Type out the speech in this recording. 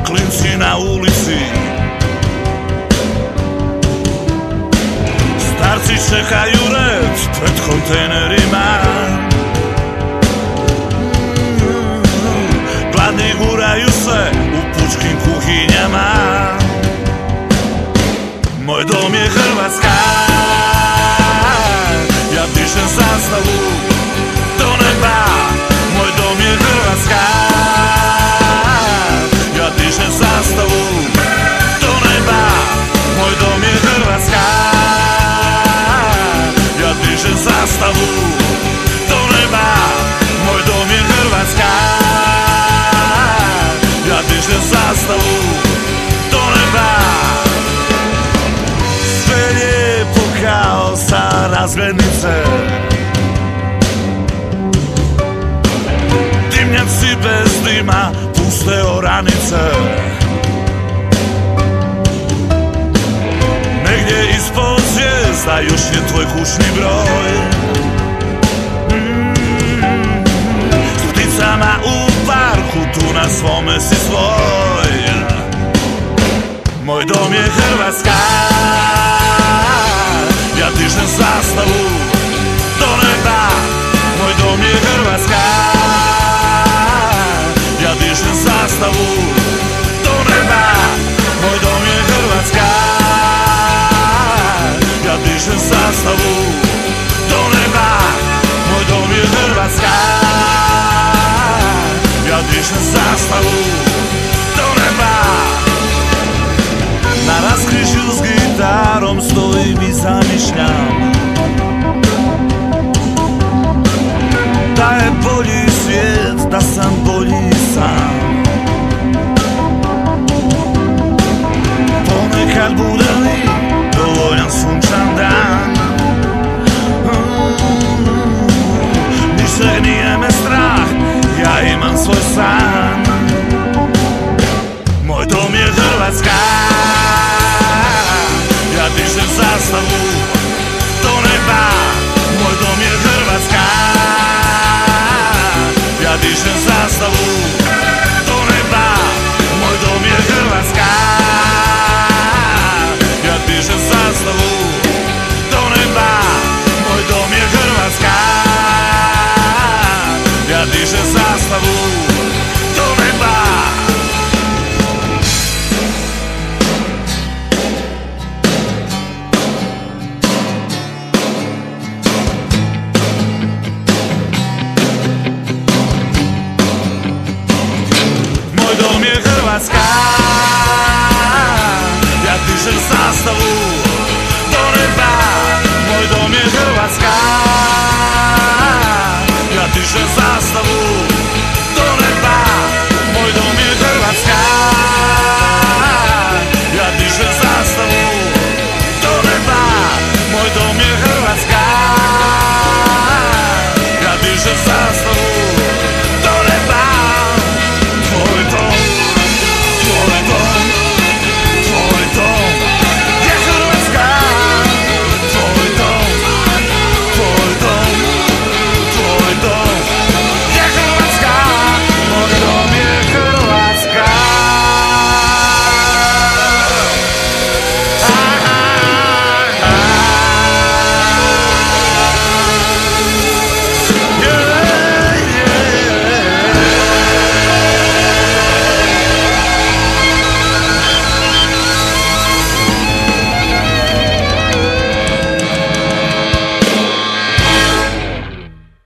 klinci na ulici, starci čekaju red pred kontejnerima, gladni guraju se u pučkim kuhinjama. Moj dom je Hrvatska, ja dižem zastavu do neba. Moj dom je Hrvatska, ja dižem zastavu do neba. Moj dom je Hrvatska, ja dižem zastavu do neba. Moj dom je Hrvatska, ja dižem zastavu do neba. Sve lijepo kao sa razglednice, dimnjaci bez dima, puste oranice. Negdje ispod zvijezda još je tvoj kućni broj. S pticama u parku, tu na svome si svoj. Moj dom je Hrvatska, ja dižem zastavu do neba. Moj dom je Hrvatska, ja dižem zastavu do neba. Moj dom je Hrvatska, ja dižem zastavu do neba. Moj dom je Hrvatska, ja dižem zastavu